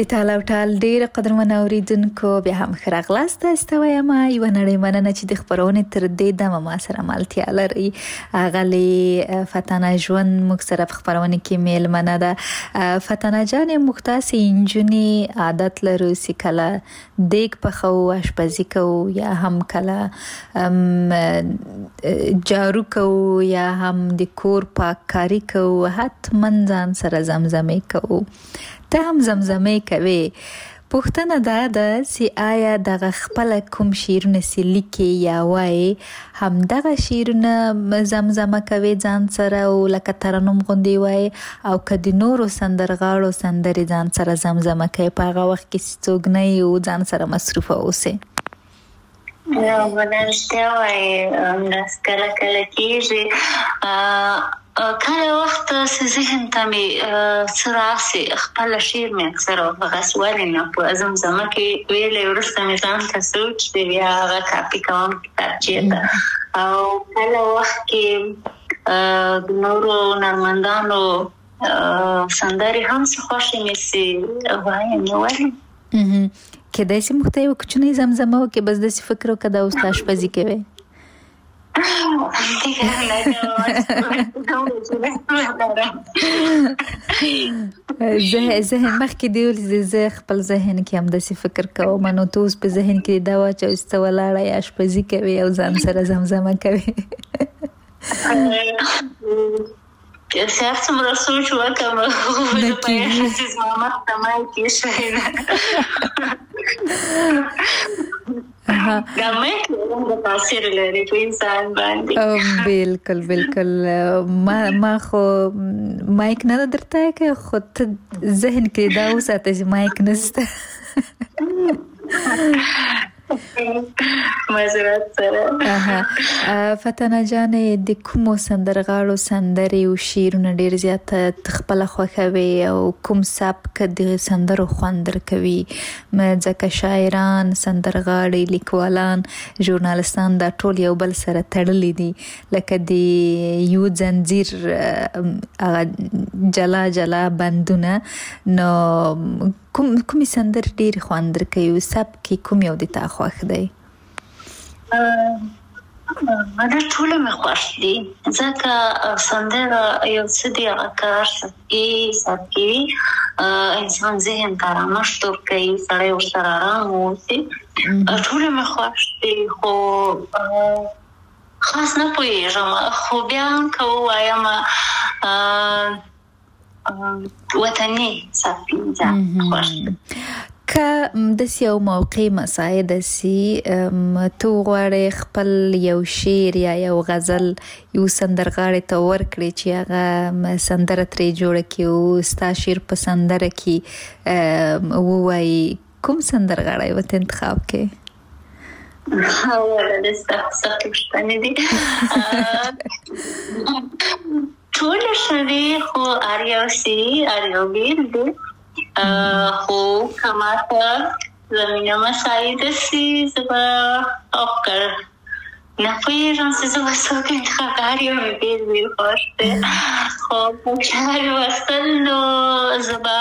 د تاله او ټال ډېر قدرمن اوریدونکو بیا هم ښه راغلاست. استوایم یوه نړۍ مننه چې د خپرونې تر دې دمه ما سره ملتیا لري. اغلې فتانه ژوند موږ سره په خپرونې کې میلمنه ده. فتانه جانې موږ تاسې نجونې عادت لرو چې کله دیګ پخوو اشپزي کوو یا هم کله جارو کوو یا هم د کور پاککاري کوو حتما ځان سره زمزمې کوو. ته هم زمزمې کوي. پوښتنه دا ده چې آیا دغه خپل کوم شعرونه چې لیکي یا وایي هم دغه شعرونه زمزمه کوي ځان سره او لکه ترنم غوندې وایي او که د نورو سندرغاړو سندرې ځان سره زمزمه کوي په هغه وخت کې چې څوک نه یو ځان سره مصروفه اوسئ؟ رښتیا وایي کله کله کېږي کله وخت چې ذهن ته مې څه راسي خپله شعر مې اکثره هغسې ولې نه په زمزمه کې ویلی وروسته مې ځان ته سوچ دی بیا هغه کاپي کوم کتابچې ته او کله وخت کې د نورو نرمندانو سندرې هم څه خوښې مې چې وایم نو ولې کېدای شي موږ ته یو کوچنۍ زمزمه وکړې بس داسې فکر وکړه دا اوس ته اشپزي کوې. ذهن مخکې دی ولې زه خپل ذهن کې هم داسې فکر کوم نو ته اوس په ذهن کې دا واچوه چې ته ولاړه یې اشپزي کوې او ځان سره زمزمه کوې. هر څومره سوچ وکړم زه پوهېږم چې زما مخ ته مایک ایښی ده دا مایک د تاثیر لري په انسان باندې. بالکل بالکل. ما خو مایک نه درته که خو ته ذهن کې دا وساته چې مایک نشته. معذرت سره. فتانه جانې د کومو سندرغاړو سندرې او شعرونه ډېر زیاته خپله خوښوي او کوم سبک د سندرو خوند درکوي؟ ځکه شاعران، سندرغاړي، لیکوالان، ژورنالستان دا ټول یو بل سره تړلي دي لکه د یو زنځیر جلا جلا بندونه. نو کومې سندرې ډېرې خوند درکوي او سبک کوم یو د تا خوښ دی؟ دا ټوله مې خوښ دي ځکه سندره یو څه دی هغه کار سبکي انسان ذهن ته آرامښت ورکوي سړی ورسره ارام واوسي. ټوله مې خوښ دي خو خاص نه پوهېږم خو بیا هم که ووایم وطني سبکي خوښ دي. که داسې یو موقع مساعده سي ته وغواړې خپل یو شعر یا یو غزل یو سندرغاړي ته ورکړې چې هغه سندره ترې جوړه کړي او ستا شعر په سندره کې ووایي، کوم سندرغاړی ورته انتخاب کړې؟ اوله سخت پوښتنې دي. ټوله ښه دي خو هر یو بېل دی خو که ماته زمینه مساعده سي زه به افکر نه پوهېږم چې زه به څوک انتخاب کړم. هر یو مې بېل خوښ دی خو په کلمه لوستل نو زه به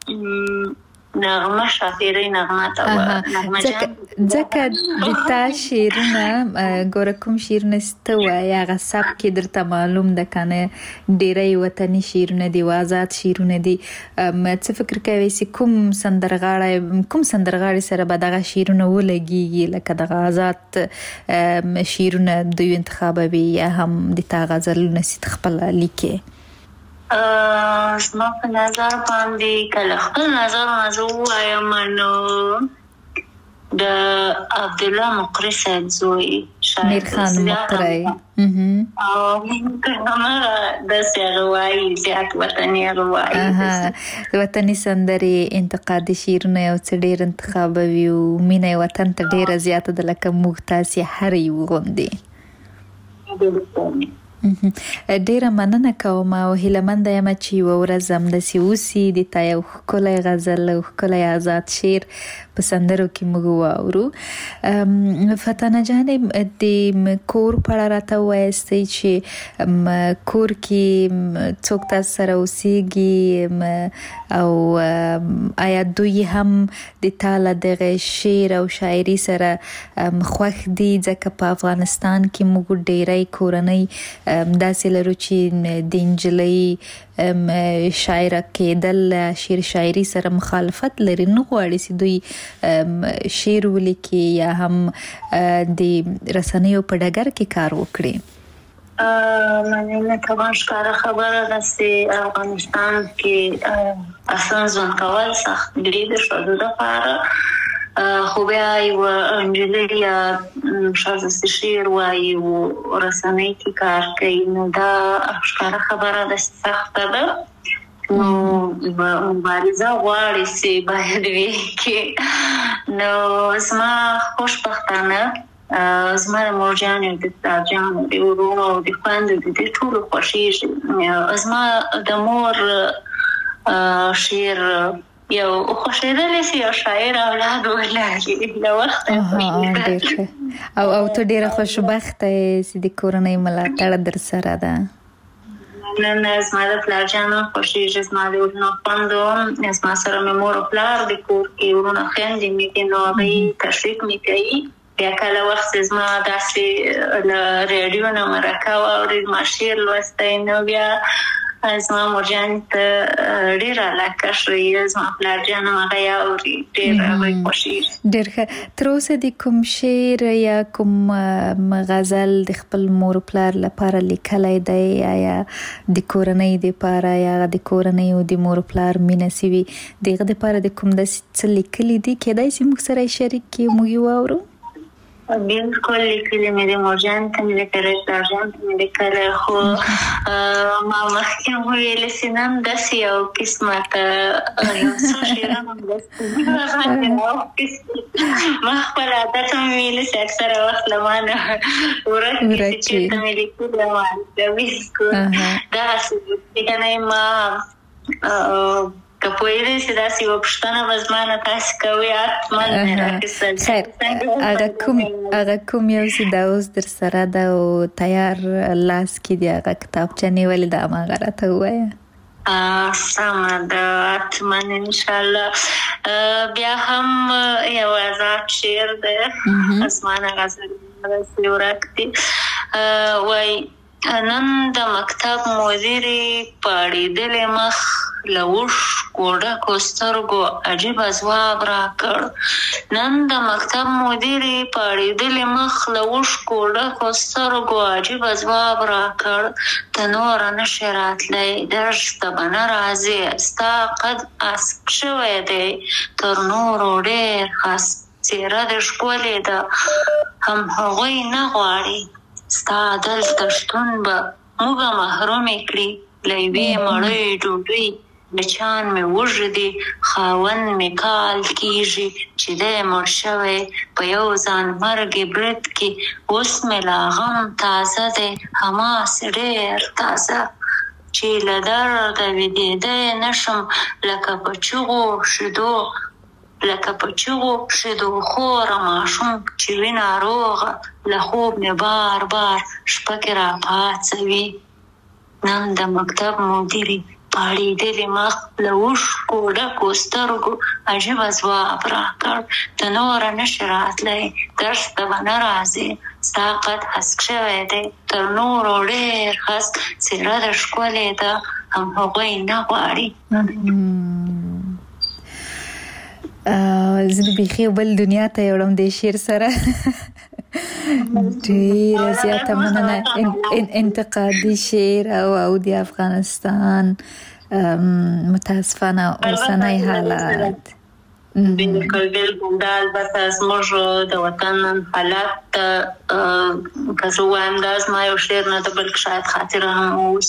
نغمه شافیري نغمه ته ځکه د تا شعرونه ګوره کوم شعرونه چې ته وایې هغه سبک یې درته معلوم ده که نه ډېری وطني شعرونه دي او آزاد شعرونه دي. څه فکر کوې چې کوم سندرغاړي سره به دغه شعرونه ولګېږي لکه دغه آزاد شعرونه دوی انتخابوي یا هم د تا غزلونه چې ته خپله لیکې؟ زما په نظر باندې کله خپل نظرونه زه ووایم نو د عبدالله مقری صاحب زوی میرخان مقری او داسې هغه وایي زیات وطني هغه وایي وطني سندرې انتقادي شعرونه یو څه ډېر انتخابوي او مینه یې وطن ته ډېره زیاته ده لکه موږ تاسې هر یو غوندې. ډیره مننه کوم او هیلهمنده یم چې یوه ورځ همداسې اوسي د تا یو ښکلی غزل او ښکلی آزاد شعر په سندرو کې موږ واورو. فتانه جان د کور په اړه راته وایستئ چې کور کې څوک تاسو سره اوسېږي او آیا دوی هم د تاله دغه شعر او شاعري سره خوښ دي؟ ځکه په افغانستان کې موږ ډېری کورنۍ داسې لرو چې د نجلۍ شاعره کېدل شعر شاعري سره مخالفت لري، نه غواړي چې دوی شعر ولیکي یا هم د رسنیو په ډګر کې کار وکړي. مننه کوم. ښکاره خبره ده چې افغانستان کې اصلا ځوان کول سخت دي د ښځو لپاره، خو بیا یو نجلۍ یا ښځه چې شعر وایي او رسنۍ کې کار کوي، نو دا ښکاره خبره ده چې سخته ده. نو مبارزه غواړي چې باید وي کې. نو زما خوشبختانه زما د مور جانې او د پلار جانې د ورونو او د خویندو د دې ټولو خوښېږي. زما د مور شعر یو خوښېدلی چې یو شاعر اولاد ولري له وخته. او ته ډېره خوشبخته یې چې د کورنۍ ملاتړ در سره ده. نه زما د پلار جانه خوښېږي، زما د ورونو خویندو، زما سره مې مور او پلار د کور کې ورونه خویندې مې دي، نو هغوی تشویق مې کوي. بیا کله وخت زما داسې له ریډیو نه مرکه واوري ما شعر لوستی، نو بیا زما مور جانې ته ډېره علاقه شوي، زما پلار جان هم هغه یې اوري، ډېر هغوی خوښېږي. ډېر ښه. تر اوسه د کوم شعر یا کوم غزل د خپل مور پلار لپاره لیکلی دی؟ یا د کورنۍ دپاره یا د کورنۍ او د مور پلار مینه سوي د هغه دپاره د کوم داسې څه لیکلي دي کیدای شي موږ سره یې شریک کړي موږ یې واورو؟ بالکل لیکلي مې د مور جان ته مې لیکلی، پلار جان ته مې لیکلی، خو ما مخکې هم وویلې چې نن داسې یو قسمته یو څو شعرونه هم داسې ما خپل عادت هم ویلې چې اکثره وخت له ما نه ورک دي چې چېرته مې لیکلي ما بالکل داسې که نه ما که پوهېدی چې داسې یوه پوښتنه به زما نه تاسې کوئ حتما مې راخیستل. خیر، هغه کوم یو چې دا اوس در سره ده او تیار لاس کې دی هغه کتابچه نیولې ده هماغه راته ووایه. سمه ده، حتما انشاءالله. بیا هم یو آزاد شعر دی، اسمانه غزل داسې ورک دي، وایي نن د مکتب مدیرې پاړېدلې مخ له اوښکو ډکو سترګو عجیبه ځواب راکړ. نن د مکتب مدیرې پاړېدلې مخ له اوښکو ډکو سترګو عجیبه ځواب راکړ. ته نوره نشې راتلی، درس ته به نه راځې، ستا قد اسک شوی دی تر نورو ډېر خس، څېره دې ښکلې ده هم هغوی نه غواړي، ستا دلته شتون به موږه محرومې کړي. له یوې مړۍ ډوډۍ بچیان مې وږدي، خاوند مې کال کېږي چې دی مړ شوی په یو ځان مرګې برید کې. اوس مې لا غم تازه دی، هماسې ډېر تازه، چې له درده ویدېدی نشم لکه په چغو شیدو خوره ماشوم چې وي ناروغه، له خوب مې بار بار شپه کې راپاڅوي. نن د مکتب مدیرې پاړېدلې مخ له اوښکو ډکو سترګو عجیبه ځواب راکړ. ته نوره نشې راتلی، درس ته به نه راځې، ستا قد هسک شوی دی تر نورو ډېر خس، څېره دې ښکلې ده هم هغوی نه غواړي. زه د بیخي بل دنیا ته یوړم د شعر سره. ډېره زیاته مننه. انتقادي شعر او د افغانستان متاسفانه اوسنی حالات. بالکل دا البته زموږ د وطن حالات ته که زه ووایم دا زما یو شعر نه ده بلکې شاید خاطره هم اوس.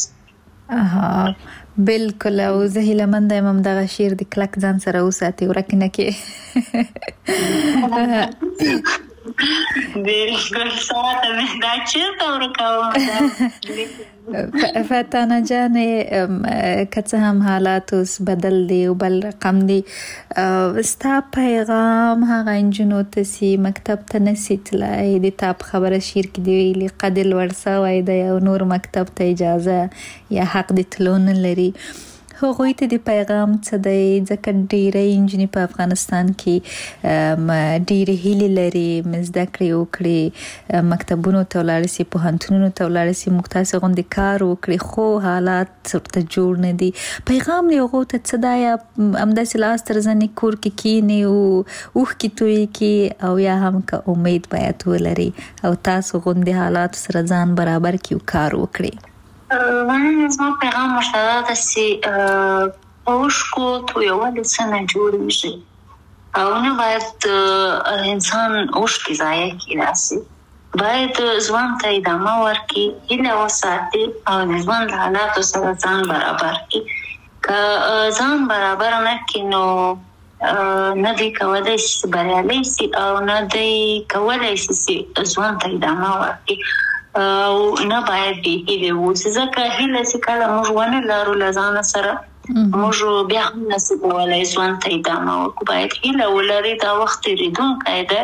بالکل. او زه هیلهمنده یم همدغه شعر د کلک ځان سره وساتې، ورک نه کړې. بالکل. ساعته مې دا چېرته ورکوم فتانه جان که څه هم حالات اوس بدل دي او بل رقم دي ستا پیغام هغه انجنونو ته چې مکتب ته نشي تلای د تا په خبره شیر کې دی ویلي قد الورثه وای د یو نور مکتب ته اجازه یا حق د تلو نه لري هغوی ته د پیغام څه دی ځکه ډېری نجونې په افغانستان کې ډېرې هیلې لري زده کړې وکړي مکتبونو ته ولاړ شي پوهنتونونو ته ولاړ شي موږ تاسې غوندې کار وکړي خو حالات ورته جوړ نه دي پیغام یې هغو ته څه دی همداسې لاس تر زنې کور کې کښېني او اوښکې تویې کړي او یا هم که امید باید ولري او تاسو غوندې حالاتو سره ځان برابر کړي او کار وکړي من زما پیغام مشترک ده چې اوښکو تویول څه نه جوړېږي او نه باید انسان اوښکې ضایع کړي داسې باید ژوند ته ادامه ورکړي هیله وساتي او د ژوند له حالاتو سره ځان برابر کړي که ځان برابر نه کړي نو نه دی کولی شي بریالی شي او نه دی کولی شي ژوند ته ادامه ورکړي او نه باید هیله ووځي ځکه هیله چې کله موږ ونه لرو له ځانه سره موږ بیا هم نشو کولی ژوند ته ادامه ورکړو باید هیله ولري دا وخت تېرېدونکی دی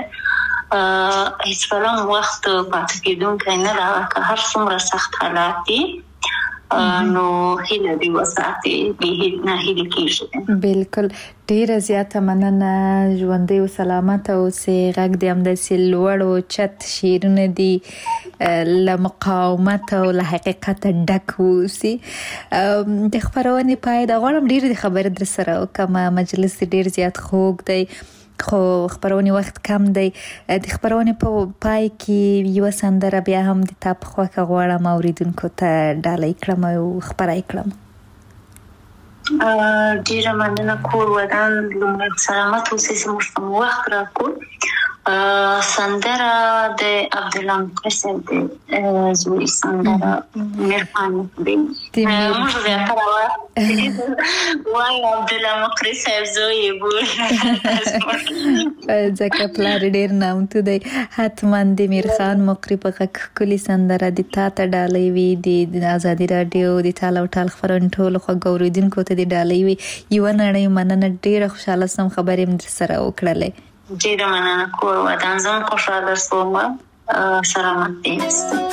هېڅکله هم وخت پاتې کېدونکی نه ده که هر څومره سخت حالات دي نو هیله دې وساتي نه هیله کېږي بالکل ډیره زیاته مننه ژوندی او سلامته اوسې غږ دې همداسې لوړ او چت شعرونه دي له مقاومت او له حقیقت ډک اوسي د خپرونې پای د غواړم ډېرې خبرې در سره وکړم مجلس ډېر زیات خوږ دی خو خبرونې وخت کم دی د خبرونې په پای کې یوه سندره بیا هم د تا په خوښه غواړم اوریدونکو ته ډالۍ کړم او خپره کړم ډېره مننه کور ودان لومړی سلامت اوسئ چې موږ ته مو وخت راکړو سندره د عبدالله مقری صاحب د زوی سندره مهرباني دی موږ زیاتره وایو عبدالله مقری صاحب زوی یې بولو ځکه پلار ډېر نامتو دی حتما د میر خان مقری په غږ ښکلې سندره د تا ته ډالۍ وي د ازادي راډیو د ټال او ټال خپرونې ټولو خوږو اورېدونکو ته د ډالۍ وي یوه نړۍ مننه ډېره خوشحاله سم خبرې مې در سره وکړلې ډېره مننه کور ودان زه خوشحاله شوم سلامت دې یاست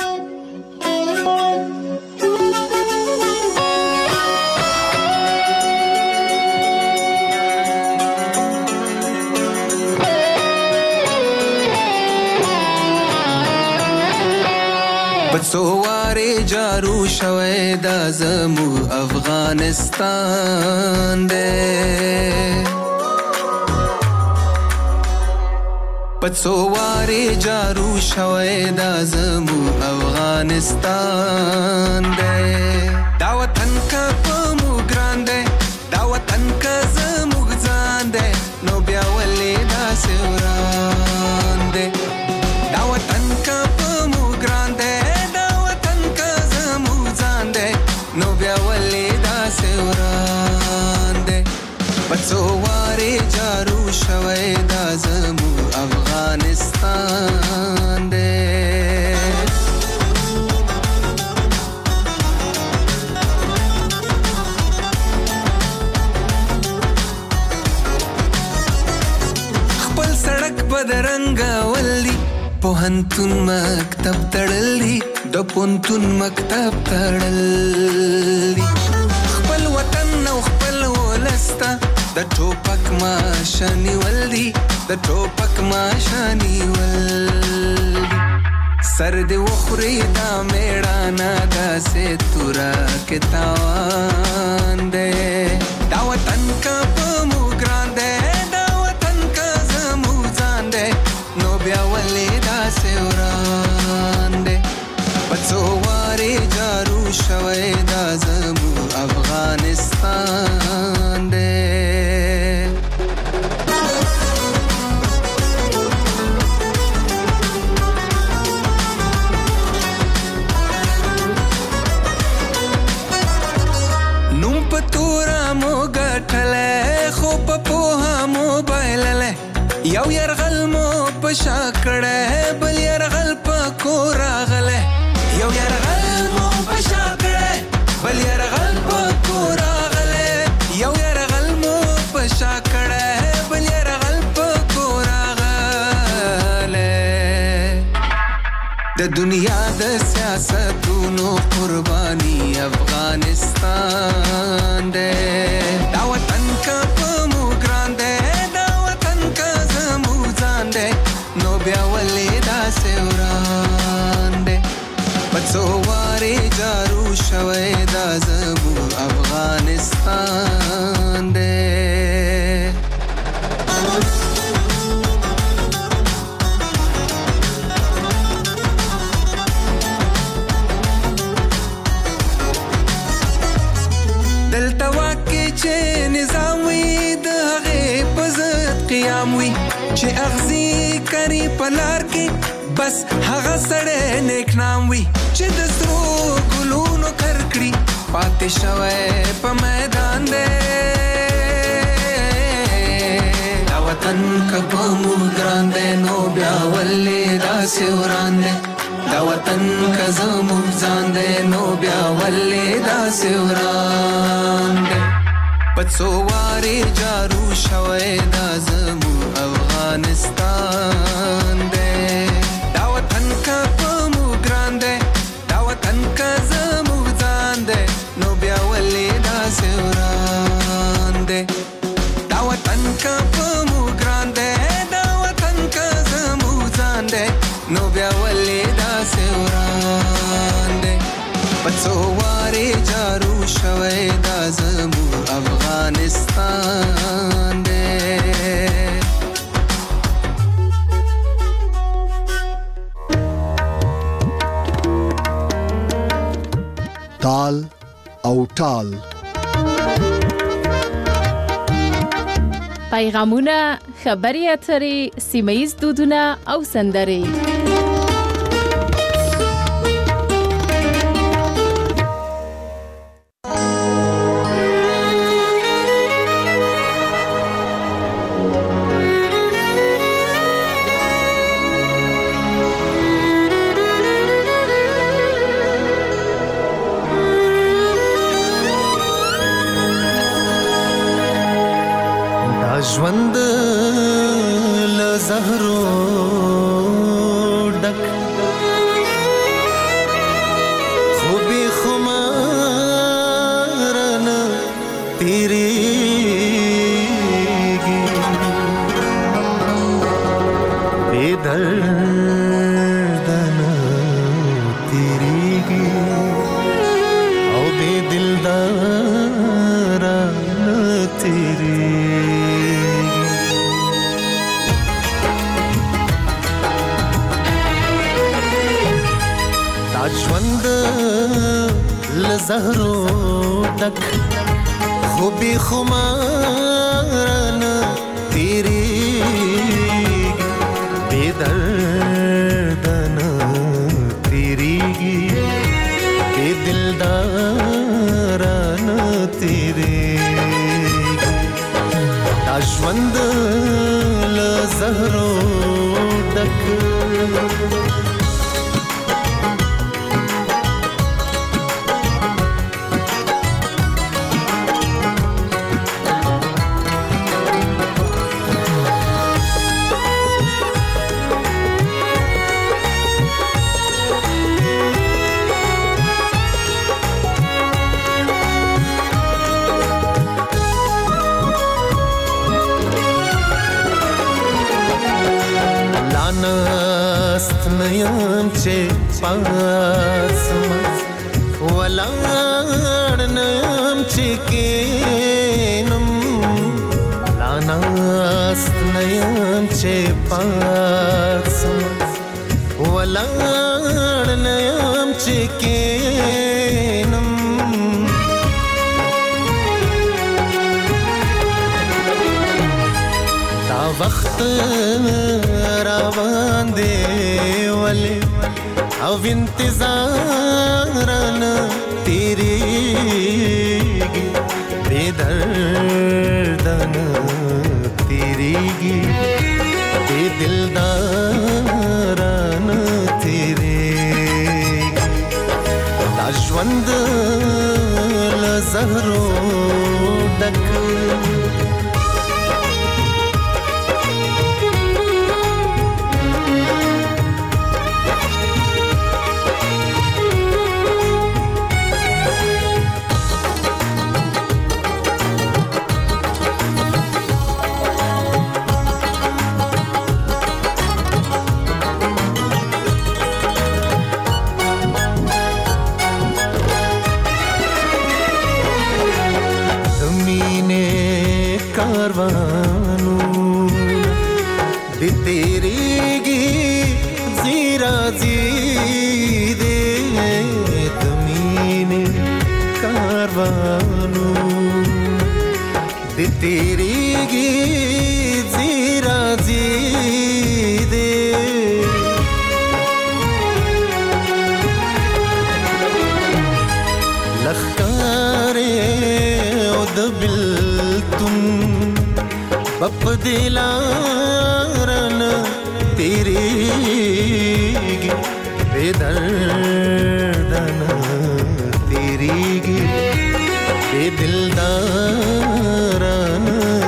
بڅوارې جارو شوی دا زموږ افغانستان دی پڅوارې جارو شوی دا زموږ افغانستان دی دا وطن که په موږ ګران دی دا وطن که زموږ ځان دی نو بیا ولې داسې وران دی دا وطن که په موږ ګران دی دا وطن که زموږ ځان دی نو بیا ولې داسې وران دی پڅوارې جارو شوی دا زموږ افغانستان دی خپل سړک بدرنګه ولي پوهنتون مکتب تړلی د پوهنتون مکتب تړلی خپل وطن او خپل ولسته د ټوپک ماشه نیولي د ټوپک ماشه نیولي سر دې وخوري دا میړانه داسې توره کې تاوان دی دا وطن که په موږ ګران دی دا وطن که زموږ ځان دی نو بیا ولې داسې وران دی پڅوارې جارو شوی دا زموږ افغانستان دی یو يرغل مو پشا کړه بل يرغل په کور راغله یو يرغل مو پشا د دنیا د سیاستونو قرباني افغانستان دے دا وطن کا پمو ګران دے دا وطن کا زمو ځان دے نو بیا ولې دا سوران دے پڅو واره جارو شوي دا زمو افغانستان دے چې نظام وي د هغه پزت قیام وي چې اغزي کری پلار کې بس هغه سړی نیک نام وي چې د سرو ګلونو کرکړي پاتې شوی په میدان دی دا وطن کبه مو ګران دی نو بیا ولې داسې وران دی دا وطن کزمو ځان دی نو بیا ولې داسې وران دی پڅو واره جارو شوي دا زمو افغانستان دے دا وطن کا پمو ګران دے دا وطن کا زمو ځان دے نو بیا ولې دا سوران دے دا وطن کا پمو ګران دے دا وطن کا زمو ځان دے نو بیا ولې دا سوران دے پڅو واره جارو شوي دا زمو افغانستان دے تال او ټال پیغامونه، خبري اترې، سیمه‌ییز دودونه او سندرې. ژوند له زهرو ډک خو بې خماره نه تېرېږي بې درده نه تېرېږي او بې دلداره نه تېرېږي ژوند له زهرو ډک خو بې خماره نه تېرېږي بې درده نه تېرېږي بې دلداره نه تېرېږي دا ژوند له زهرو ډک نست نیم چه پاسم ولار نیم چه کینم لانست نیم چه پاسم ولار نیم چه کینم تا وقت روان دی ولی او انتظارنا تیریگی بے دردنا تیریگی بے دلدارنا تیریگی دا ژوند له زهرو ډک تیریږي راځي دې لخکارې او د بلتون بپ دلارن تیریږي بے دردن تیریږي بے دلدارن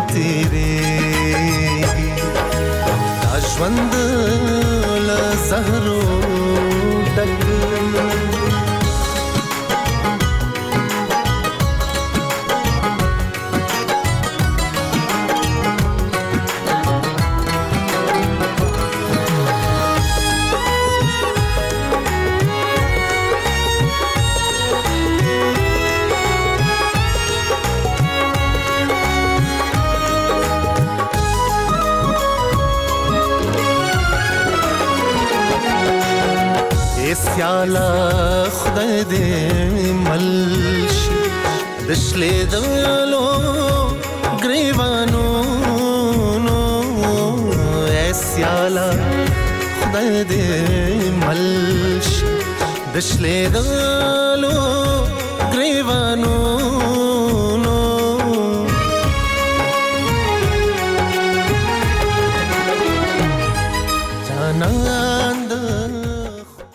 تیریږي دا ژوند له زهرو ډک سیالا خدای دې ملشي دشلې دلو گریوانو نو سیالا خدای دې ملشي دشلې دلو گریوانو